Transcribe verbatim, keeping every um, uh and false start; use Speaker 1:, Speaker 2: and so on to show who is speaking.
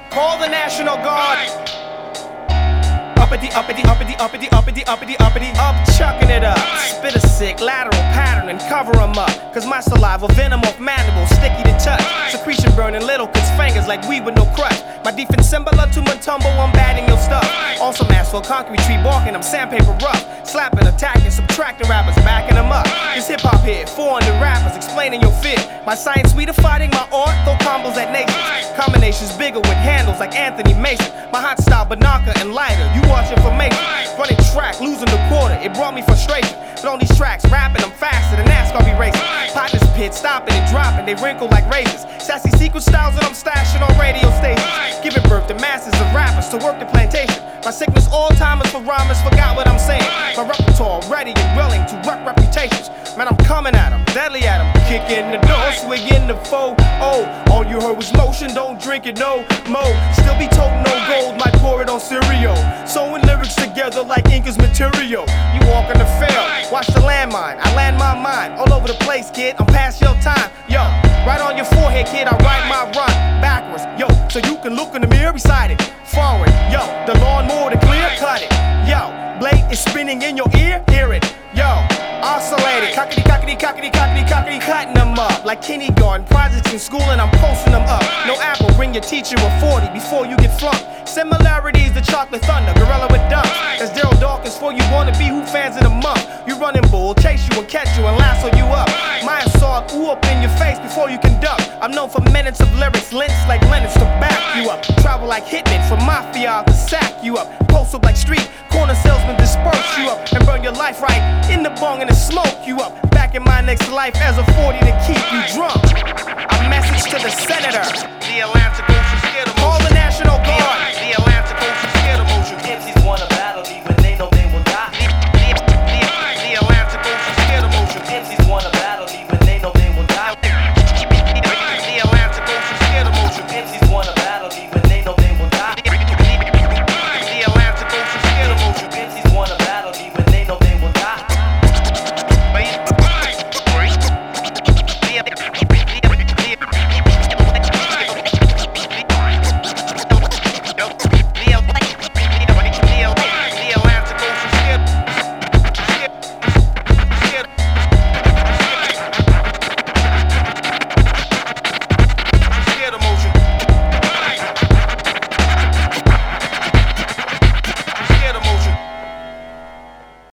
Speaker 1: Call the National Guard. Uppity, uppity, uppity, uppity, uppity, uppity, uppity, up, chucking it up. Spit a sick lateral pattern and cover 'em up. Cause my saliva, venom off mandible, sticky to touch. Secretion burning little kids' fingers like weed with no crutch. My defense similar to Mutombo, I'm batting your stuff. On some asphalt, concrete tree barking, I'm sandpaper rough. Slapping, attacking, subtracting rappers, backing them up. This hip hop here, four hundred rappers explaining your fear. My science sweeter fighting my art, throw combos at nations. Combinations bigger with handles like Anthony Mason. My hot style, Banaka and lighter, you watch information. Running track, losing the quarter, it brought me frustration. But on these tracks, rapping, I'm faster than NASCAR be racing. Partners pit, stopping and dropping, they wrinkle like razors. Sassy secret styles that I'm stashing on radio stations. Giving birth to masses of rappers to work the plantation. My sickness, all timers for rhymers, forgot what I'm saying. My repertoire ready and willing to wreck reputations. Man, I'm coming at 'em, deadly at 'em. Kick in the door, swig in the foe. Oh, all you heard was motion, don't drink it, no mo. Still be told no gold, might pour it on cereal. Sewing lyrics together like ink is material. You walk in the field, watch the landmine. I land my mind all over the place, kid. I'm past your time, yo. Right on your forehead, kid. I write my rhyme backwards, yo. So you can look in the mirror beside it. Forward, yo. The lawnmower to clear cut it, yo. Blade is spinning in your ear, hear it, yo. Oscillating, cockety, cockety, cockety, cockety, cockety, cutting them up like kindergarten projects in school, and I'm posting them up. No apple, bring your teacher a forty before you get flunked. Similarities to Chocolate Thunder, Gorilla with dunks. That's Daryl Dawkins for you wanna be who fans in a month. You running bull, chase you and catch you and lasso you up. My assault, ooh up in your face before you can duck. I'm known for minutes of lyrics, lengths like Lennox to back you up. Travel like hitmen from mafia to sack you up. Post up like street corner salesmen, disperse you up and burn your life right in the bong and then smoke you up. Back in my next life as a forty to keep you drunk. A message to the senator.